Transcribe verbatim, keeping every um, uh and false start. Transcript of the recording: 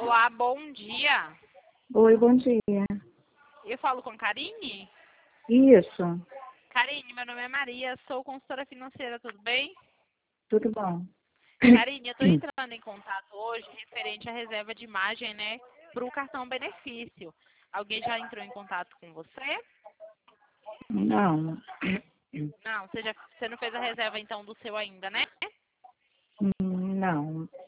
Olá, bom dia. Oi, bom dia. Eu falo com Karine? Isso, Karine, meu nome é Maria, sou consultora financeira, tudo bem? tudo bom? Karine, eu estou entrando em contato hoje referente à reserva de imagem, né, para o cartão benefício. Alguém já entrou em contato com você? Não, Não, você, já, você não fez a reserva então do seu ainda, né? não.